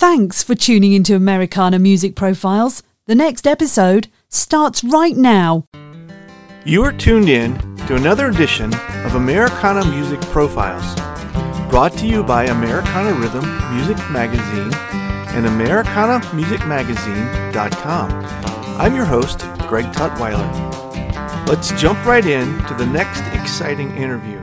Thanks for tuning into Americana Music Profiles. The next episode starts right now. You are tuned in to another edition of Americana Music Profiles, brought to you by Americana Rhythm Music Magazine and AmericanaMusicMagazine.com. I'm your host, Greg Tutwiler. Let's jump right in to the next exciting interview.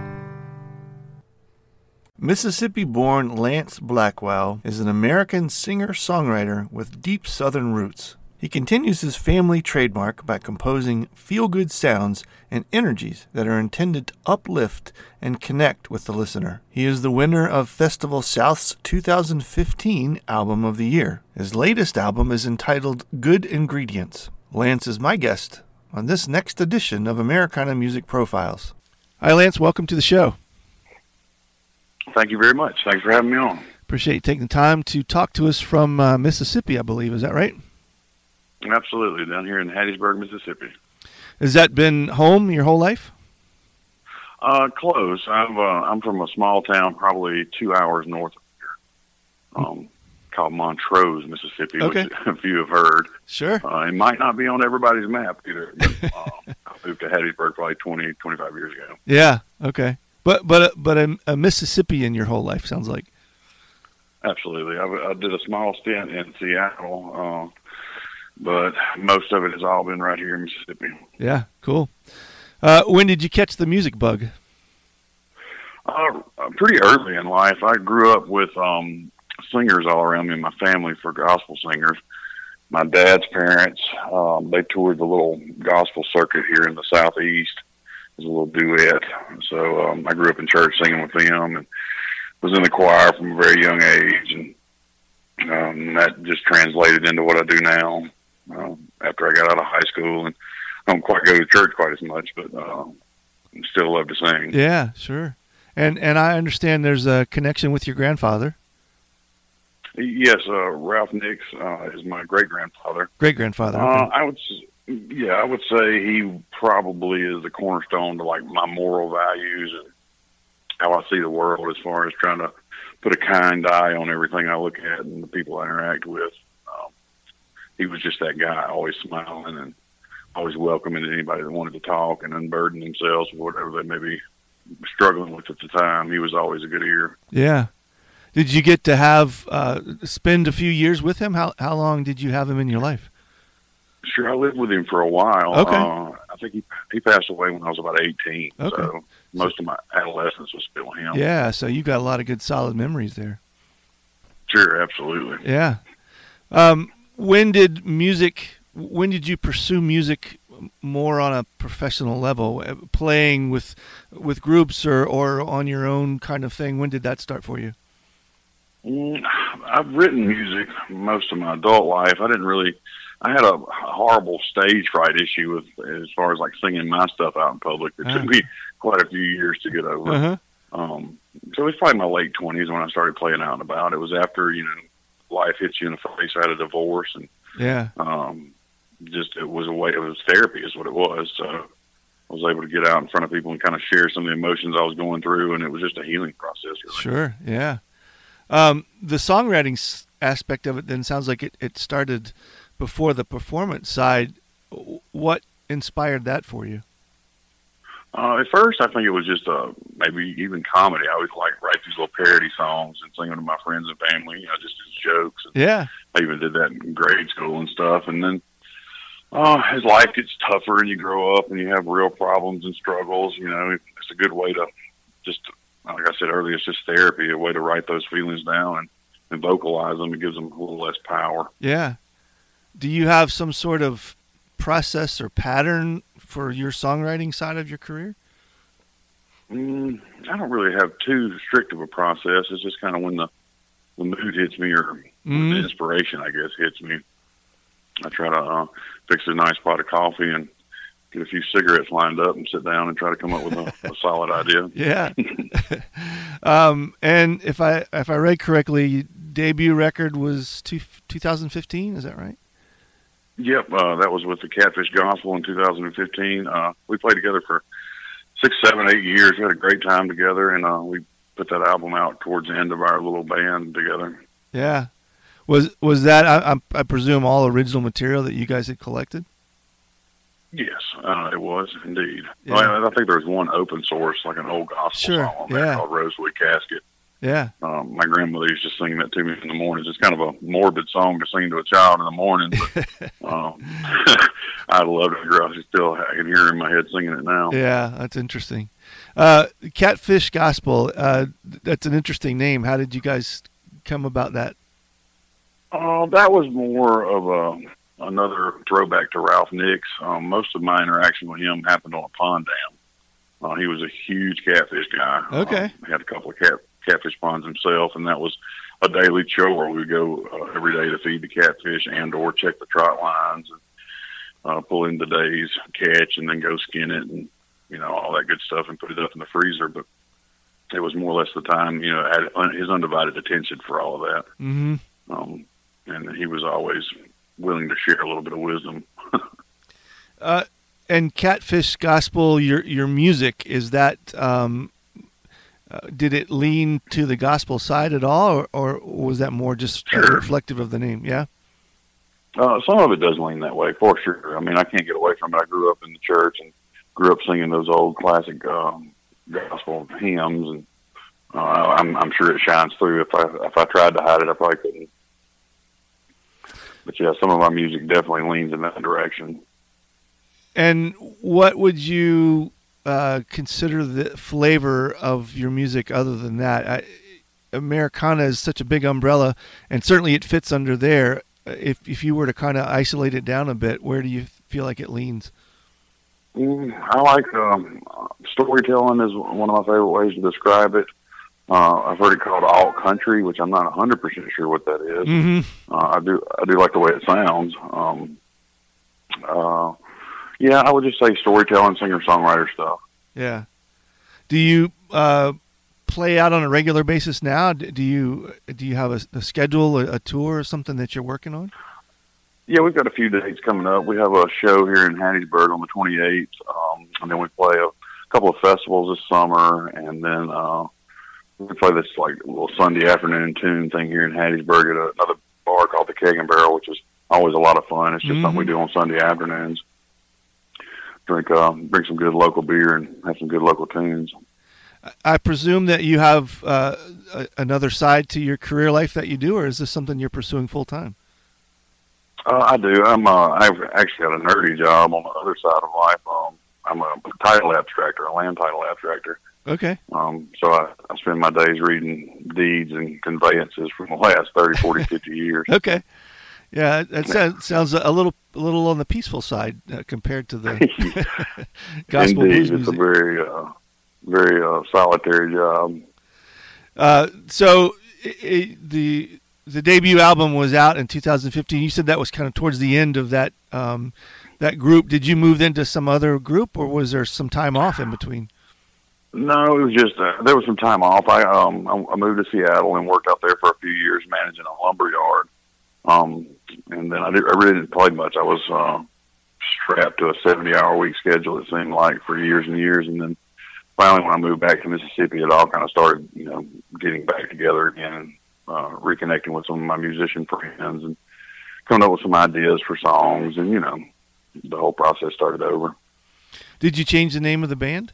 Mississippi-born Lance Blackwell is an American singer-songwriter with deep Southern roots. He continues his family trademark by composing feel-good sounds and energies that are intended to uplift and connect with the listener. He is the winner of Festival South's 2015 Album of the Year. His latest album is entitled Good Ingredients. Lance is my guest on this next edition of Americana Music Profiles. Hi, Lance. Welcome to the show. Thank you very much. Thanks for having me on. Appreciate you taking the time to talk to us from Mississippi, I believe. Is that right? Absolutely. Down here in Hattiesburg, Mississippi. Has that been home your whole life? Close. I'm from a small town, probably 2 hours north of here, called Montrose, Mississippi, Okay. which a few have heard. Sure. It might not be on everybody's map either. But, I moved to Hattiesburg probably 20, 25 years ago. Yeah. Okay. But a Mississippian your whole life, sounds like. Absolutely. I did a small stint in Seattle, but most of it has all been right here in Mississippi. Yeah, cool. When did you catch the music bug? Pretty early in life. I grew up with singers all around me in my family for gospel singers. My dad's parents, they toured the little gospel circuit here in the Southeast. It was a little duet. So I grew up in church singing with them and was in the choir from a very young age. And that just translated into what I do now after I got out of high school. And I don't quite go to church quite as much, but still love to sing. Yeah, sure. And I understand there's a connection with your grandfather. Yes, Ralph Nix is my great-grandfather. Great-grandfather. Okay. I would say he probably is the cornerstone to like my moral values and how I see the world as far as trying to put a kind eye on everything I look at and the people I interact with. He was just that guy, always smiling and always welcoming anybody that wanted to talk and unburden themselves with whatever they may be struggling with at the time. He was always a good ear. Yeah. Did you get to have spend a few years with him? How long did you have him in your life? Sure, I lived with him for a while. Okay. I think he passed away when I was about 18. Okay. So most of my adolescence was spent with him. Yeah, so you got a lot of good solid memories there. Sure, absolutely. Yeah. When did you pursue music more on a professional level, playing with groups or on your own kind of thing? When did that start for you? I've written music most of my adult life. I had a horrible stage fright issue with as far as like singing my stuff out in public. It took me quite a few years to get over. Uh-huh. So it was probably my late 20s when I started playing out and about. It was after, life hits you in the face. I had a divorce and Yeah. it was therapy is what it was. So I was able to get out in front of people and kind of share some of the emotions I was going through, and it was just a healing process. Really. Sure, yeah. The songwriting aspect of it then sounds like it started before the performance side. What inspired that for you? At first, I think it was just maybe even comedy. I always write these little parody songs and sing them to my friends and family, just as jokes. And Yeah. I even did that in grade school and stuff. And then as life gets tougher and you grow up and you have real problems and struggles, it's a good way to just, like I said earlier, it's just therapy, a way to write those feelings down and vocalize them. It gives them a little less power. Yeah. Do you have some sort of process or pattern for your songwriting side of your career? I don't really have too strict of a process. It's just kind of when the mood hits me or the inspiration, I guess, hits me. I try to fix a nice pot of coffee and get a few cigarettes lined up and sit down and try to come up with a solid idea. Yeah. And if I read correctly, debut record was 2015. Is that right? Yep. That was with the Catfish Gospel in 2015. We played together for 6, 7, 8 years. We had a great time together, and we put that album out towards the end of our little band together. Yeah. Was that I presume all original material that you guys had collected? Yes, it was indeed. Yeah. I think there's one open source, like an old gospel song on there called Rosewood Casket. Yeah. My grandmother used to sing that to me in the mornings. It's kind of a morbid song to sing to a child in the morning, but I love it. I can hear her in my head singing it now. Yeah, that's interesting. Catfish Gospel, that's an interesting name. How did you guys come about that? That was more of another throwback to Ralph Nix. Most of my interaction with him happened on a pond dam. He was a huge catfish guy. Okay. He had a couple of catfish ponds himself, and that was a daily chore. We would go every day to feed the catfish and or check the trot lines and pull in the day's catch and then go skin it and, all that good stuff and put it up in the freezer. But it was more or less the time, had his undivided attention for all of that. Mm-hmm. And he was always willing to share a little bit of wisdom. And Catfish Gospel, your music, is that, did it lean to the gospel side at all, or was that more just reflective of the name? Yeah. Some of it does lean that way, for sure. I mean, I can't get away from it. I grew up in the church and grew up singing those old classic gospel hymns, and I'm sure it shines through. If I tried to hide it, I probably couldn't. But yeah, some of our music definitely leans in that direction. And what would you consider the flavor of your music other than that? Americana is such a big umbrella, and certainly it fits under there. If you were to kind of isolate it down a bit, where do you feel like it leans? I like storytelling is one of my favorite ways to describe it. I've heard it called alt country, which I'm not 100% sure what that is. Mm-hmm. I do like the way it sounds. Yeah, I would just say storytelling, singer-songwriter stuff. Yeah. Do you play out on a regular basis now? Do you have a schedule, a tour, or something that you're working on? Yeah, we've got a few dates coming up. We have a show here in Hattiesburg on the 28th, and then we play a couple of festivals this summer, and then we play this like little Sunday afternoon tune thing here in Hattiesburg at another bar called the Keg and Barrel, which is always a lot of fun. It's just something we do on Sunday afternoons. Bring some good local beer and have some good local tunes. I presume that you have another side to your career life that you do, or is this something you're pursuing full time? I do. I've actually got a nerdy job on the other side of life. I'm a title abstractor, a land title abstractor. Okay. So I spend my days reading deeds and conveyances from the last 30, 40, 50 years. Okay. Yeah, that sounds a little on the peaceful side compared to the gospel blues music. It's a very, very solitary job. So the debut album was out in 2015. You said that was kind of towards the end of that that group. Did you move into some other group, or was there some time off in between? No, it was just there was some time off. I moved to Seattle and worked out there for a few years managing a lumber yard. And then I really didn't play much. I was strapped to a 70-hour week schedule, it seemed like, for years and years. And then finally, when I moved back to Mississippi, it all kind of started, getting back together again and reconnecting with some of my musician friends and coming up with some ideas for songs. And, the whole process started over. Did you change the name of the band?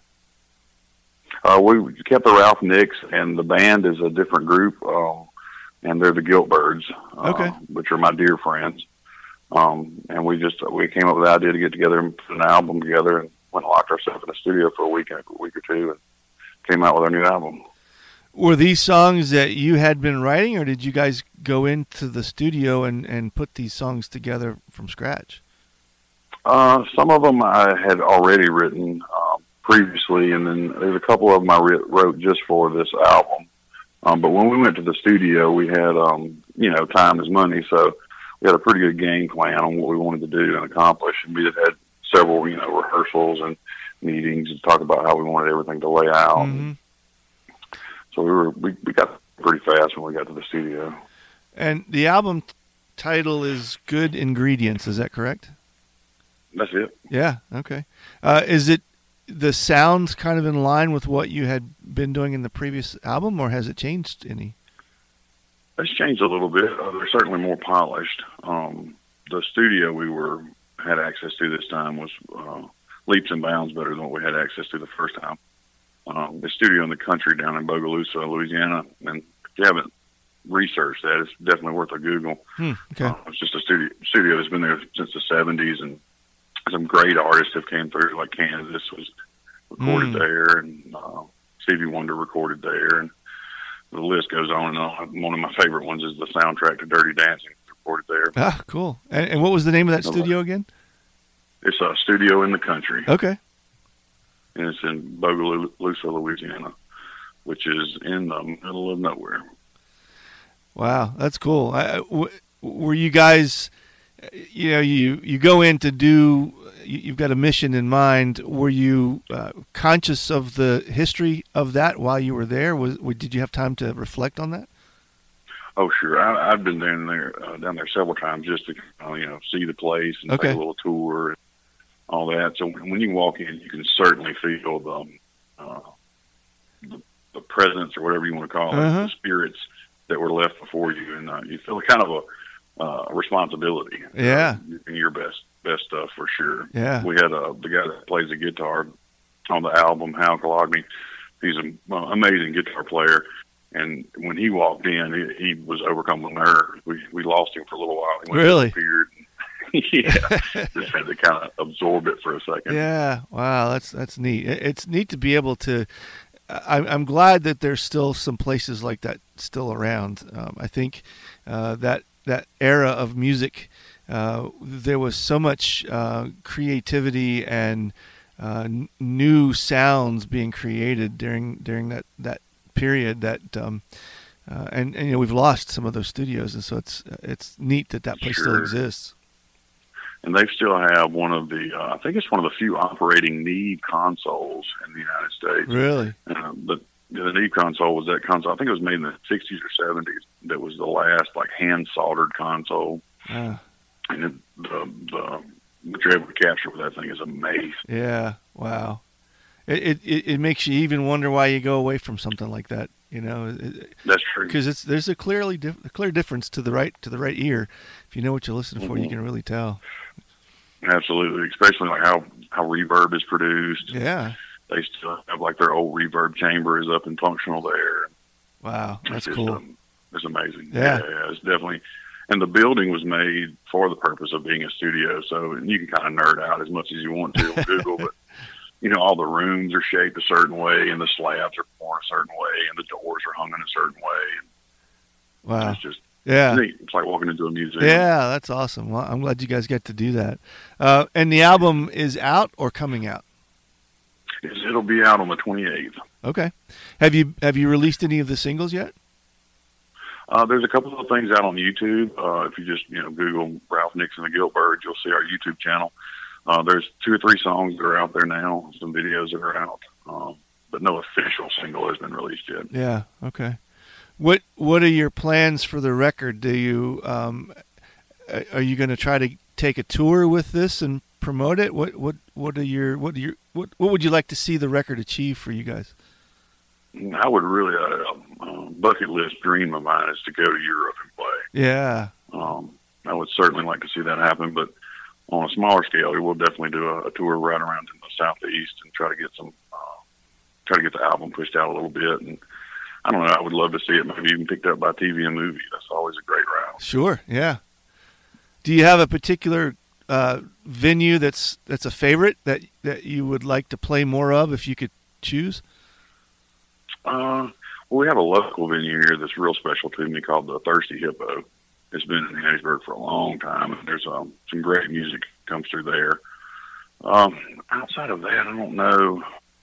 We kept the Ralph Nix, and the band is a different group. And they're the Giltbirds, which are my dear friends. And we came up with the idea to get together and put an album together, and went and locked ourselves in the studio for a week or two, and came out with our new album. Were these songs that you had been writing, or did you guys go into the studio and put these songs together from scratch? Some of them I had already written previously, and then there's a couple of them I wrote just for this album. But when we went to the studio, we had, time is money, so we had a pretty good game plan on what we wanted to do and accomplish. And we had several, rehearsals and meetings to talk about how we wanted everything to lay out. Mm-hmm. So we got pretty fast when we got to the studio. And the album title is Good Ingredients, is that correct? That's it. Yeah, okay. Is it the sounds kind of in line with what you had been doing in the previous album, or has it changed any? It's changed a little bit. They're certainly more polished. The studio we had access to this time was leaps and bounds better than what we had access to the first time. The studio in the country down in Bogalusa, Louisiana, and if you haven't researched that, it's definitely worth a Google. Okay. It's just a studio that's been there since the 70s, and some great artists have came through, like Kansas was recorded there, and Stevie Wonder recorded there, and the list goes on and on. One of my favorite ones is the soundtrack to Dirty Dancing, recorded there. Ah, cool. And what was the name of that studio again? It's a studio in the country. Okay. And it's in Bogalusa, Louisiana, which is in the middle of nowhere. Wow, that's cool. Were you guys, you go in to do, you've got a mission in mind. Were you conscious of the history of that while you were there? Did you have time to reflect on that? Oh, sure. I've been down there several times just to see the place and take a little tour and all that. So when you walk in, you can certainly feel the presence, or whatever you want to call it, the spirits that were left before you, and you feel kind of a responsibility. Yeah, in your best stuff for sure. Yeah, we had the guy that plays the guitar on the album, Hal Cologne. He's an amazing guitar player, and when he walked in, he was overcome with nerves. We lost him for a little while. He really disappeared. Yeah, just had to kind of absorb it for a second. Yeah, wow, that's neat. It's neat to be able to. I'm glad that there's still some places like that still around. I think that era of music, there was so much creativity and new sounds being created during that period that and we've lost some of those studios, and so it's neat that place still exists. And they still have one of the, I think it's one of the few operating Neve consoles in the United States. Really? But the Neve console was that console, I think it was made in the 60s or 70s. That was the last, hand soldered console. And what you're able to capture with that thing is amazing. Yeah, wow. It makes you even wonder why you go away from something like that. That's true. Because there's a clear difference to the right ear. If you know what you're listening for, you can really tell. Absolutely, especially how reverb is produced. Yeah, they still have their old reverb chamber is up and functional there. Wow, that's cool. It's amazing. Yeah, it's definitely. And the building was made for the purpose of being a studio. So you can kind of nerd out as much as you want to on Google, but all the rooms are shaped a certain way, and the slabs are poured a certain way, and the doors are hung in a certain way. Wow. It's just neat. It's like walking into a museum. Yeah, that's awesome. Well, I'm glad you guys get to do that. And the album is out or coming out? It'll be out on the 28th. Okay. Have you released any of the singles yet? There's a couple of things out on YouTube. If you just Google Ralph Nixon the Giltbirds, you'll see our YouTube channel. There's 2 or 3 songs that are out there now, some videos that are out, but no official single has been released yet. Yeah. Okay. What are your plans for the record? Do you are you going to try to take a tour with this and promote it? What would you like to see the record achieve for you guys? I would really bucket list dream of mine is to go to Europe and play. Yeah. I would certainly like to see that happen, but on a smaller scale, we will definitely do a tour right around in the Southeast and try to get the album pushed out a little bit. And I don't know, I would love to see it maybe even picked up by TV and movie. That's always a great route. Sure, yeah. Do you have a particular venue that's a favorite that you would like to play more of if you could choose? Well, we have a local venue here that's real special to me called the Thirsty Hippo. It's been in Hattiesburg for a long time, and there's some great music comes through there. Outside of that, I don't know.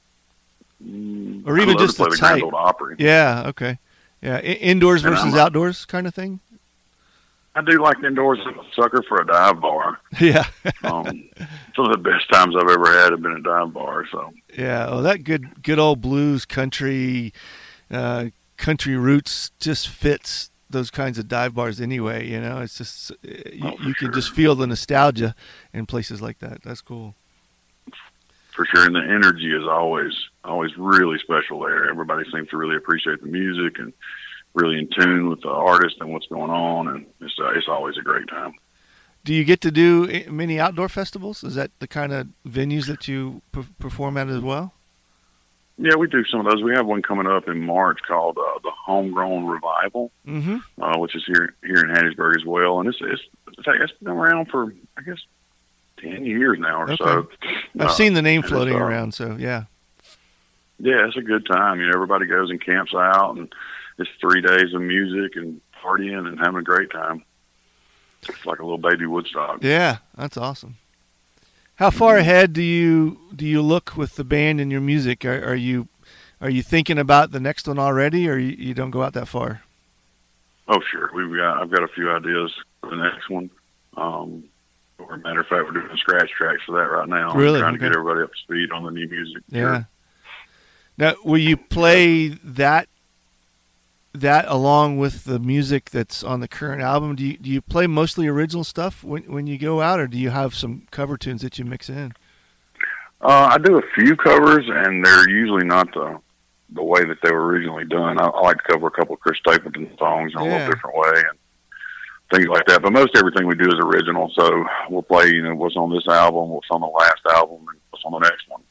Or even just the type. Grand Ole Opry. Yeah, okay. Yeah, indoors versus outdoors kind of thing? I do like indoors. I'm a sucker for a dive bar. Yeah. Some of the best times I've ever had have been at dive bars. So. Yeah, well, that good old blues country roots just fits those kinds of dive bars anyway. It's just you can just feel the nostalgia in places like that. That's cool. For sure, and the energy is always really special there. Everybody seems to really appreciate the music, and really in tune with the artist and what's going on, and it's always a great time. Do you get to do many outdoor festivals? Is that the kind of venues that you perform at as well? Yeah, we do some of those. We have one coming up in March called the Homegrown Revival, which is here in Hattiesburg as well. And it's been around for, I guess, 10 years now or so. I've seen the name floating around, so yeah. Yeah, it's a good time. Everybody goes and camps out, and it's 3 days of music and partying and having a great time. It's like a little baby Woodstock. Yeah, that's awesome. How far ahead do you look with the band and your music? Are you thinking about the next one already, or you don't go out that far? Oh, sure. I've got a few ideas for the next one. Or a matter of fact, we're doing scratch tracks for that right now. Really? I'm trying to get everybody up to speed on the new music. Yeah. Sure. Now, will you play that along with the music that's on the current album? Do you play mostly original stuff when you go out, or do you have some cover tunes that you mix in? I do a few covers, and they're usually not the way that they were originally done. I like to cover a couple of Chris Stapleton songs in a little different way and things like that. But most everything we do is original, so we'll play what's on this album, what's on the last album, and what's on the next one.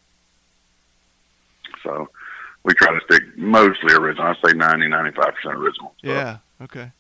So we try to stick mostly original. I say 90-95% original. So. Yeah. Okay.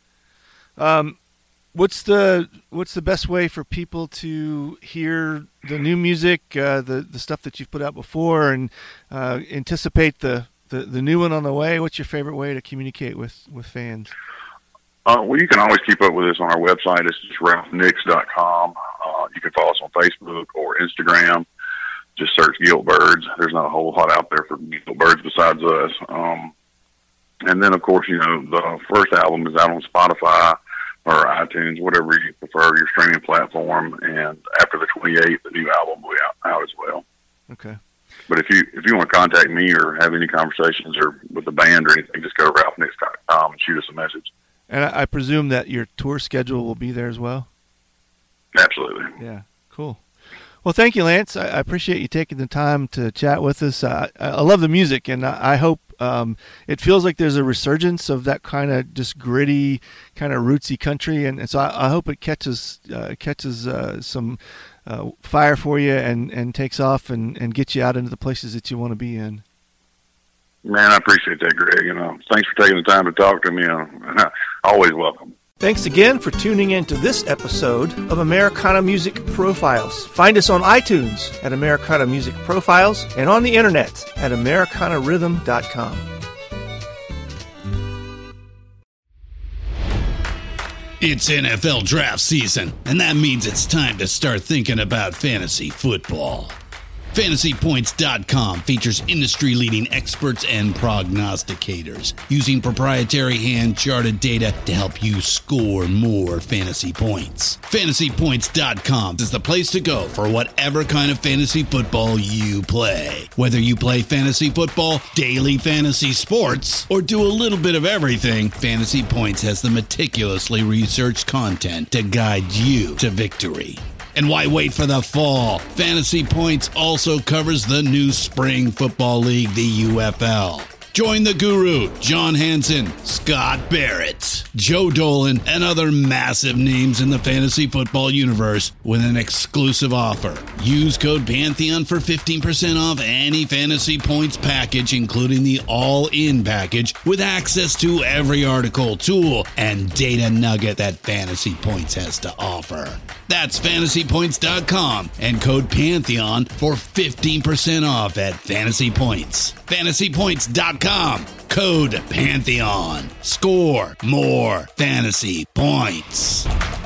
What's the best way for people to hear the new music, the stuff that you've put out before, and anticipate the new one on the way? What's your favorite way to communicate with fans? Well, you can always keep up with us on our website. It's just RalphNix.com. You can follow us on Facebook or Instagram. Just search Giltbirds. There's not a whole lot out there for Giltbirds besides us. And then, of course, the first album is out on Spotify or iTunes, whatever you prefer, your streaming platform. And after the 28th, the new album will be out as well. Okay. But if you want to contact me or have any conversations or with the band or anything, just go to RalphNix.com and shoot us a message. And I presume that your tour schedule will be there as well? Absolutely. Yeah, cool. Well, thank you, Lance. I appreciate you taking the time to chat with us. I love the music, and I hope it feels like there's a resurgence of that kind of just gritty, kind of rootsy country, and so I hope it catches some fire for you and takes off and gets you out into the places that you want to be in. Man, I appreciate that, Greg. Thanks for taking the time to talk to me. Always welcome. Thanks again for tuning in to this episode of Americana Music Profiles. Find us on iTunes at Americana Music Profiles and on the internet at AmericanaRhythm.com. It's NFL draft season, and that means it's time to start thinking about fantasy football. FantasyPoints.com features industry-leading experts and prognosticators using proprietary hand-charted data to help you score more fantasy points. FantasyPoints.com is the place to go for whatever kind of fantasy football you play. Whether you play fantasy football, daily fantasy sports, or do a little bit of everything, Fantasy Points has the meticulously researched content to guide you to victory. And why wait for the fall? Fantasy Points also covers the new spring football league, the UFL. Join the guru, John Hansen, Scott Barrett, Joe Dolan, and other massive names in the fantasy football universe with an exclusive offer. Use code Pantheon for 15% off any Fantasy Points package, including the all-in package, with access to every article, tool, and data nugget that Fantasy Points has to offer. That's FantasyPoints.com and code Pantheon for 15% off at Fantasy Points. FantasyPoints.com, code Pantheon. Score more fantasy points.